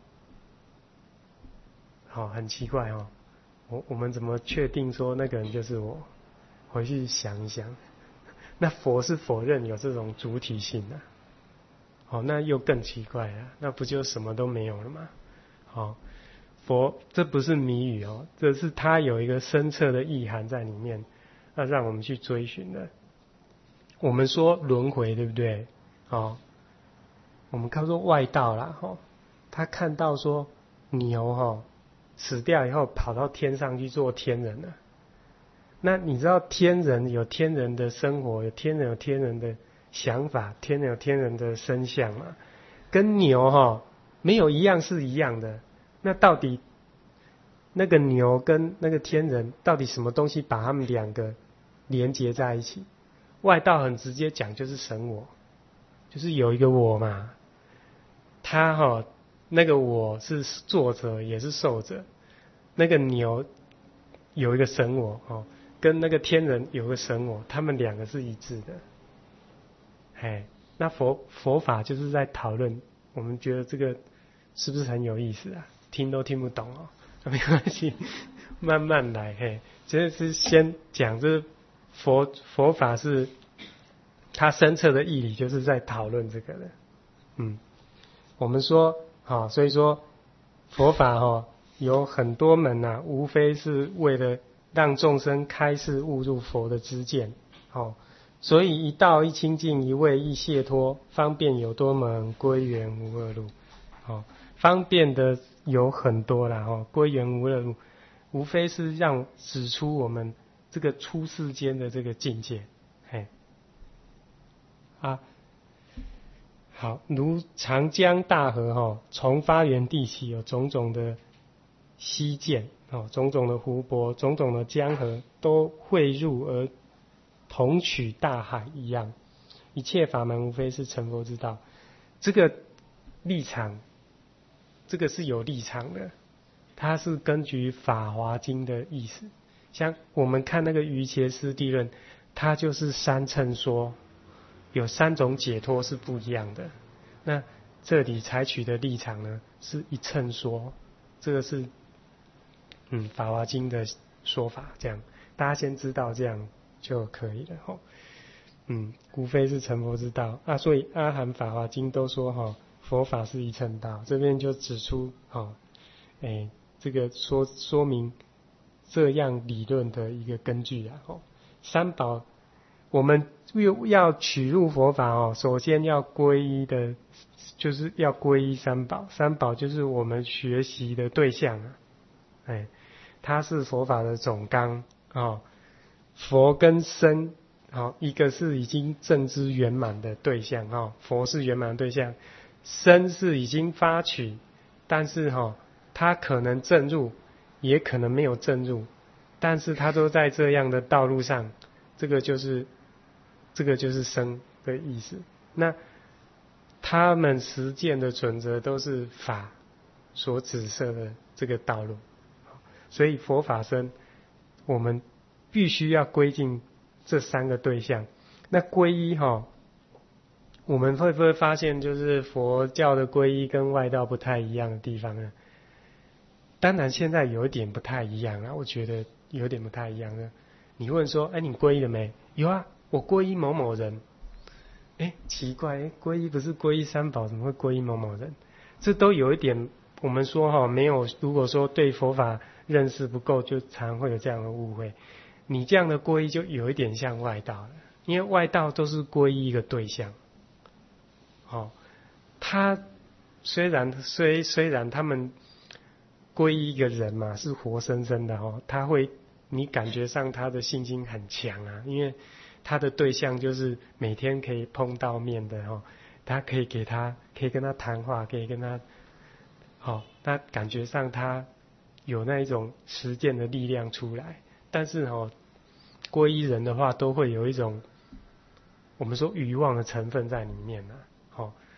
好、哦，很奇怪哦。我我们怎么确定说那个人就是我？回去想一想。那佛是否认有这种主体性的、啊？哦，那又更奇怪了，那不就什么都没有了吗？哦，佛这不是谜语哦，这是它有一个深刻的意涵在里面，要让我们去追寻的。我们说轮回，对不对？哦，我们看说外道啦，哦，他看到说牛哦死掉以后跑到天上去做天人了。那你知道天人有天人的生活，有天人有天人的想法，天人有天人的身相嘛，跟牛哈、哦、没有一样是一样的。那到底那个牛跟那个天人，到底什么东西把他们两个连结在一起？外道很直接讲，就是神我，就是有一个我嘛。他哈、哦、那个我是作者也是受者，那个牛有一个神我哦。跟那个天人有个神我，他们两个是一致的。哎，那佛佛法就是在讨论，我们觉得这个是不是很有意思啊？听都听不懂哦，没关系，慢慢来。嘿，这是先讲这佛佛法是它深刻的义理，就是在讨论这个的。嗯，我们说好、哦，所以说佛法哈、哦、有很多门啊，无非是为了让众生开示悟入佛的知见，哦，所以一道一清净，一位一解脱，方便有多门，归元无二路。哦，方便的有很多啦，哦，归元无二路，无非是让指出我们这个出世间的这个境界，嘿，啊，好，如长江大河哈、哦，从发源地起有种种的溪涧。哦，种种的湖泊，种种的江河，都汇入而同取大海一样。一切法门无非是成佛之道。这个立场，这个是有立场的，它是根据《法华经》的意思。像我们看那个瑜伽师地论，它就是三乘说，有三种解脱是不一样的。那这里采取的立场呢，是一乘说，这个是。嗯，《法华经》的说法，这样大家先知道这样就可以了哈。嗯，无非是成佛之道啊，所以阿含、法华经都说哈，佛法是一乘道。这边就指出哈，哎，这个说说明这样理论的一个根据啊。哦，三宝，我们要取入佛法哦，首先要皈依的，就是要皈依三宝。三宝就是我们学习的对象啊，哎。它是佛法的总纲哦，佛跟僧哦，一个是已经证知圆满的对象哦，佛是圆满的对象，僧是已经发取，但是哈、哦，他可能证入，也可能没有证入，但是他都在这样的道路上，这个就是这个就是僧的意思。那他们实践的准则都是法所指示的这个道路。所以佛法僧，我们必须要归进这三个对象。那皈依哈，我们会不会发现，就是佛教的皈依跟外道不太一样的地方呢？当然，现在有一点不太一样啊，我觉得有点不太一样的。你问说，哎，你皈依了没？有啊，我皈依某某人。哎，奇怪，哎，皈依不是皈依三宝，怎么会皈依某某人？这都有一点，我们说哈，没有，如果说对佛法认识不够，就常会有这样的误会。你这样的皈依就有一点像外道了，因为外道都是皈依一个对象。哦，他虽然虽虽然他们皈依一个人嘛，是活生生的哦，他会你感觉上他的信心很强啊，因为他的对象就是每天可以碰到面的哦，他可以给他可以跟他谈话，可以跟他哦，那感觉上他有那一种实践的力量出来。但是哦，皈依人的话都会有一种我们说欲望的成分在里面啊。哦，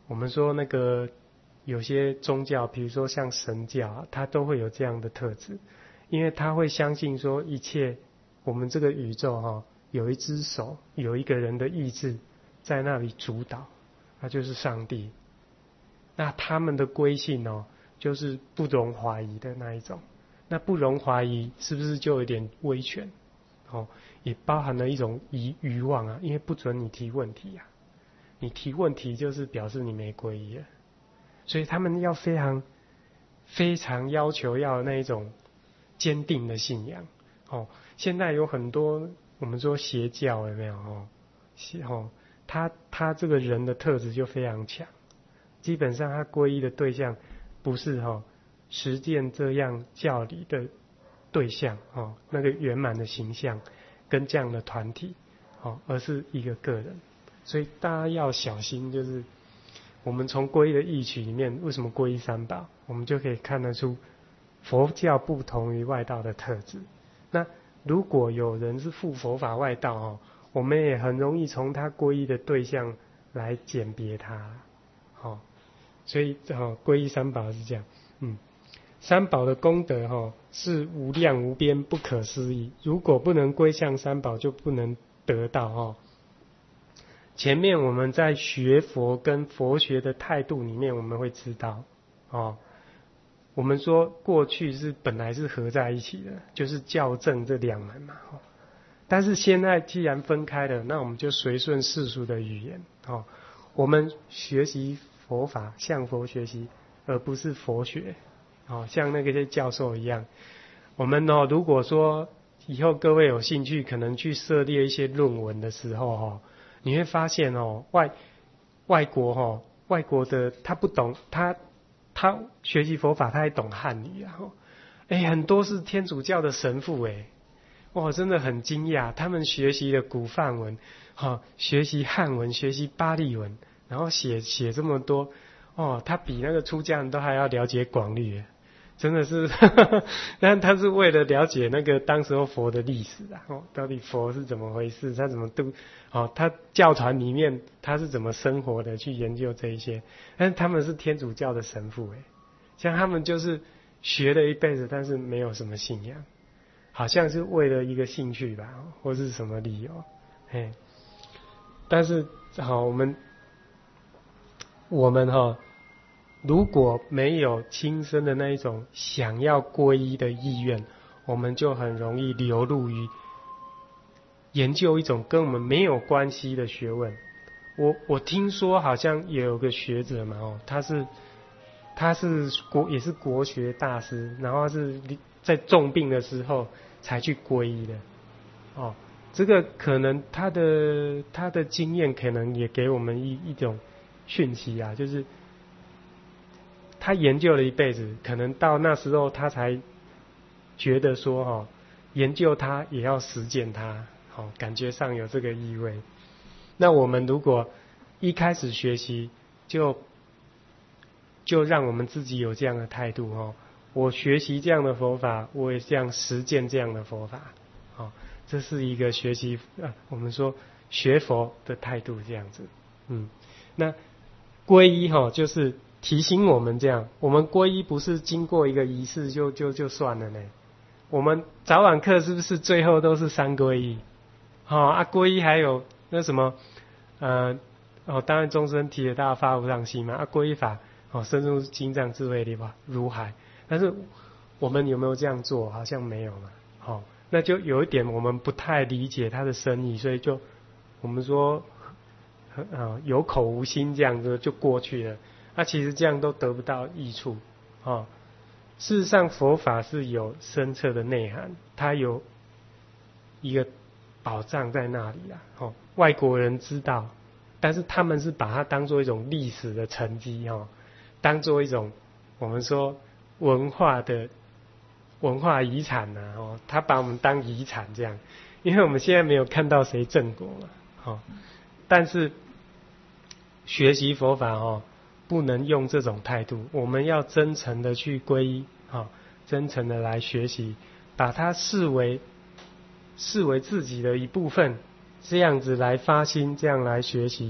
我们说那个有些宗教，比如说像神教，它都会有这样的特质，因为他会相信说一切我们这个宇宙哈、哦，有一只手，有一个人的意志在那里主导，那就是上帝。那他们的归信哦，就是不容怀疑的那一种。那不容怀疑是不是就有点威权？哦，也包含了一种疑欲望啊，因为不准你提问题啊，你提问题就是表示你没皈依了，所以他们要非常非常要求要那一种坚定的信仰。哦，现在有很多我们说邪教有没有？哦，邪哦，他他这个人的特质就非常强，基本上他皈依的对象不是哈、哦、实践这样教理的对象哦，那个圆满的形象跟这样的团体哦，而是一个个人。所以大家要小心，就是我们从皈依的义曲里面，为什么皈依三宝，我们就可以看得出佛教不同于外道的特质。那如果有人是附佛法外道哦，我们也很容易从他皈依的对象来鉴别他。哦，所以哦，皈依三宝是这样，嗯。三宝的功德哈是无量无边不可思议，如果不能归向三宝，就不能得到哈。前面我们在学佛跟佛学的态度里面，我们会知道哦，我们说过去是本来是合在一起的，就是教正这两门嘛。但是现在既然分开了，那我们就随顺世俗的语言哦，我们学习佛法，向佛学习，而不是佛学。哦，像那个些教授一样，我们哦，如果说以后各位有兴趣，可能去涉猎一些论文的时候哦，你会发现哦，外外国哦，外国的他不懂，他他学习佛法，他还懂汉语啊，哎，很多是天主教的神父哎，哇，真的很惊讶，他们学习的古梵文，哈，学习汉文，学习巴利文，然后写写这么多，哦，他比那个出家人都还要了解广律。真的是，但他是为了了解那个当时候佛的历史啊，哦，到底佛是怎么回事，他怎么度，哦，他教团里面他是怎么生活的，去研究这一些。但是他们是天主教的神父，诶，像他们就是学了一辈子，但是没有什么信仰，好像是为了一个兴趣吧，或是什么理由，哎，但是好，我们我们哈。如果没有亲身的那一种想要皈依的意愿，我们就很容易流入于研究一种跟我们没有关系的学问。我我听说好像也有个学者嘛，哦，他是他是国也是国学大师，然后是在重病的时候才去皈依的。哦，这个可能他的他的经验可能也给我们一一种讯息啊，就是他研究了一辈子，可能到那时候他才觉得说，哦，研究它也要实践它，哦，感觉上有这个意味。那我们如果一开始学习，就就让我们自己有这样的态度，哦，我学习这样的佛法，我也这样实践这样的佛法，哦，这是一个学习，呃，我们说学佛的态度这样子，嗯，那皈依哈，哦，就是提醒我们这样，我们皈依不是经过一个仪式就就就算了呢。我们早晚课是不是最后都是三皈依？好，哦，啊，皈依还有那什么，呃，哦，当然终身体也大家发无上心嘛。啊，皈依法，哦，深入经藏智慧里吧，如海。但是我们有没有这样做？好像没有嘛。好，哦，那就有一点我们不太理解他的深意，所以就我们说，呃，有口无心这样子就过去了。那，啊，其实这样都得不到益处，哦。事实上，佛法是有深刻的内涵，它有一个宝藏在那里啊。哦，外国人知道，但是他们是把它当作一种历史的沉积，哦，当作一种我们说文化的文化遗产啊。哦，他把我们当遗产这样，因为我们现在没有看到谁正果嘛。哦，但是学习佛法哦。不能用这种态度，我们要真诚的去皈依，啊，真诚的来学习，把它视为视为自己的一部分，这样子来发心，这样来学习，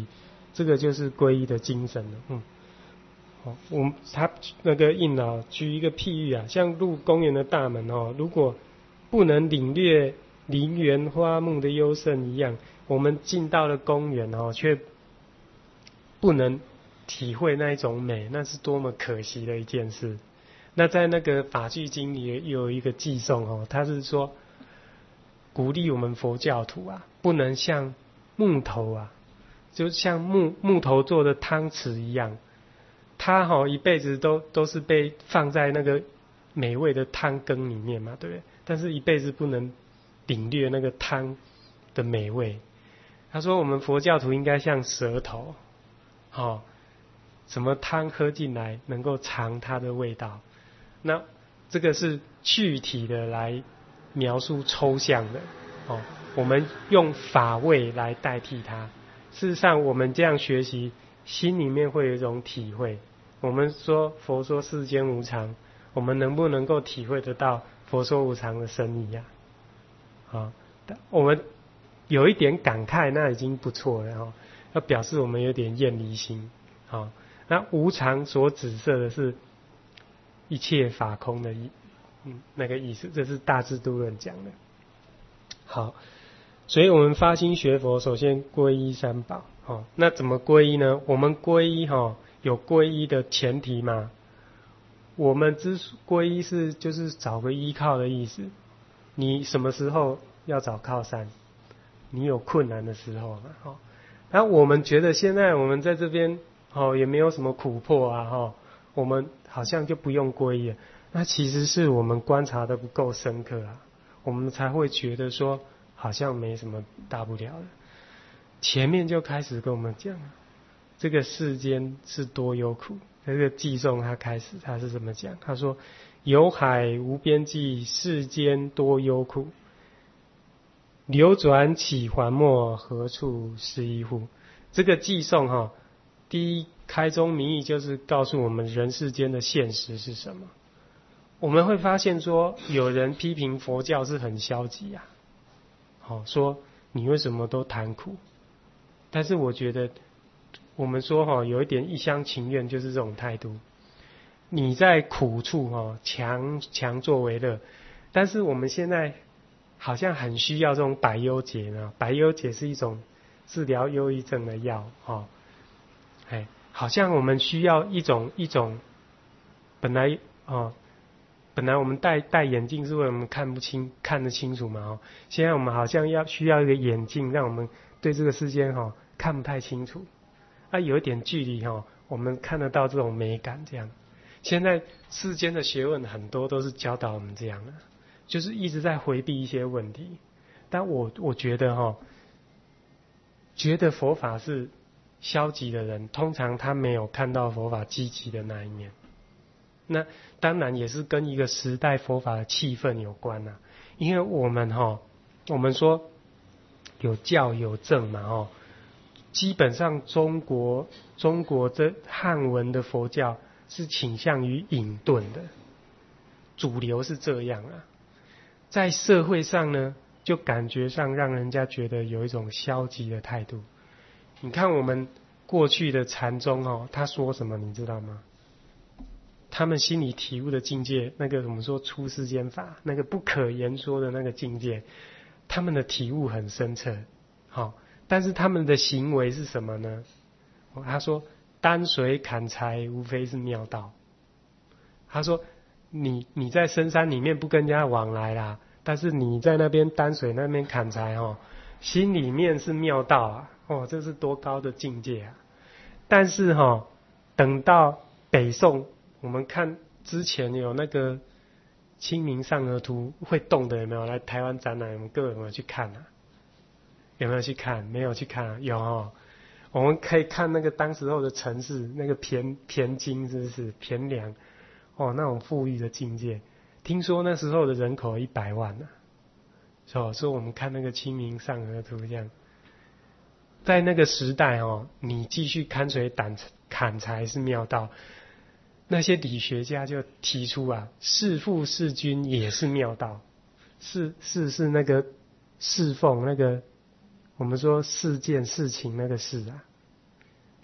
这个就是皈依的精神了。嗯，好，我们他那个印老举一个譬喻啊，像入公园的大门哦，如果不能领略林园花木的幽深一样，我们进到了公园哦，却不能体会那一种美，那是多么可惜的一件事。那在那个法句经里也有一个寄颂哦，他是说鼓励我们佛教徒啊，不能像木头啊，就像木木头做的汤匙一样，他哈、哦、一辈子都都是被放在那个美味的汤羹里面嘛，对不对？但是一辈子不能领略那个汤的美味。他说我们佛教徒应该像舌头，好、哦，什么汤喝进来能够尝它的味道。那这个是具体的来描述抽象的，哦，我们用法味来代替它。事实上，我们这样学习，心里面会有一种体会。我们说佛说世间无常，我们能不能够体会得到佛说无常的深意呀？啊，我们有一点感慨，那已经不错了哦。要表示我们有点厌离心啊。那无常所指涉的是一切法空的意，嗯，那个意思，这是大智度论讲的。好，所以我们发心学佛，首先皈依三宝。哦，那怎么皈依呢？我们皈依哈、哦，有皈依的前提嘛。我们之皈依是就是找个依靠的意思。你什么时候要找靠山？你有困难的时候嘛。哦，那我们觉得现在我们在这边哦也没有什么苦迫啊，哈、哦，我们好像就不用皈依了。那其实是我们观察的不够深刻啊，我们才会觉得说好像没什么大不了的。前面就开始跟我们讲，这个世间是多忧苦。这个寄颂他开始他是这么讲，他说：有海无边际，世间多忧苦。流转起还没，何处是一乎？这个寄颂哈，第一开宗明义就是告诉我们人世间的现实是什么。我们会发现说，有人批评佛教是很消极啊，好说你为什么都谈苦？但是我觉得，我们说哈，有一点一厢情愿，就是这种态度。你在苦处哈，强强作为乐，但是我们现在好像很需要这种百忧解呢。百忧解是一种治疗忧郁症的药，哈，哎，好像我们需要一种一种，本来哦，本来我们戴戴眼镜是为了我们看不清看得清楚嘛，哦，现在我们好像要需要一个眼镜，让我们对这个世间哈、哦、看不太清楚，啊，有一点距离哈、哦，我们看得到这种美感这样。现在世间的学问很多都是教导我们这样的，就是一直在回避一些问题。但我我觉得哈、哦，觉得佛法是消极的人，通常他没有看到佛法积极的那一面。那当然也是跟一个时代佛法的气氛有关啊，因为我们哈、哦，我们说有教有正嘛，哦，基本上中国中国这汉文的佛教是倾向于隐遁的，主流是这样啊。在社会上呢，就感觉上让人家觉得有一种消极的态度。你看我们过去的禅宗哦，他说什么你知道吗？他们心里体悟的境界，那个我们说出世间法，那个不可言说的那个境界，他们的体悟很深彻，好、哦，但是他们的行为是什么呢？哦、他说担水砍柴无非是妙道。他说你你在深山里面不跟人家往来啦，但是你在那边担水那边砍柴哦，心里面是妙道啊，哦，这是多高的境界啊！但是哈、哦，等到北宋，我们看之前有那个《清明上河图》会动的有没有？来台湾展览，我们各位有没有去看啊？有没有去看？没有去看啊？有哦。我们可以看那个当时候的城市，那个骈骈京是不是骈良？哦，那种富裕的境界。听说那时候的人口一百万呢、啊，所以说我们看那个《清明上河图》这样，在那个时代哦，你继续砍水砍砍柴是妙道。那些理学家就提出啊，侍父侍君也是妙道。侍侍是那个侍奉那个，我们说事件事情那个事啊，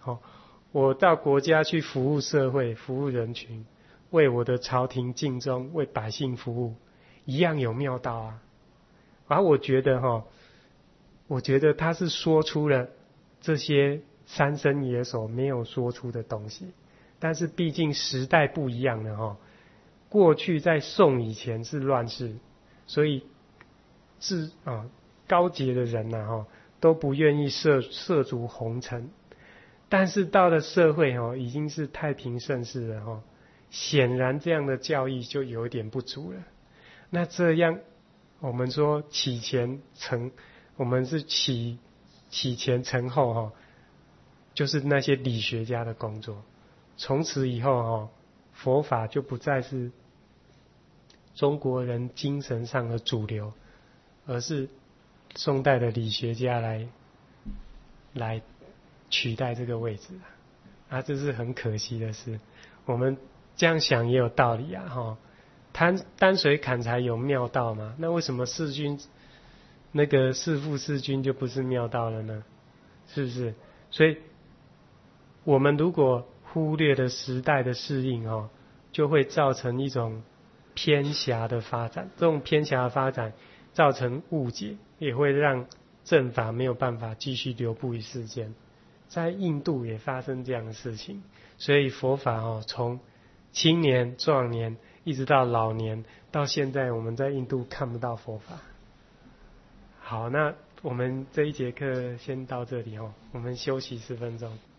好，我到国家去服务社会，服务人群，为我的朝廷尽忠，为百姓服务，一样有妙道啊。而我觉得哈，我觉得他是说出了这些三生野手没有说出的东西，但是毕竟时代不一样了哈。过去在宋以前是乱世，所以是啊高洁的人呐、啊、哈都不愿意涉涉足红尘，但是到了社会哈已经是太平盛世了哈，显然这样的教义就有点不足了。那这样我们说起前成，我们是起起前成后哈，就是那些理学家的工作。从此以后哈，佛法就不再是中国人精神上的主流，而是宋代的理学家来来取代这个位置啊，这是很可惜的事。我们这样想也有道理啊，哈。担担水砍柴有妙道吗？那为什么世君那个弑父弑君就不是妙道了呢？是不是？所以我们如果忽略了时代的适应哦，就会造成一种偏狭的发展。这种偏狭的发展造成误解，也会让正法没有办法继续流布于世间。在印度也发生这样的事情，所以佛法哦，从青年、壮年一直到老年，到现在我们在印度看不到佛法。好，那我们这一节课先到这里哦，我们休息十分钟。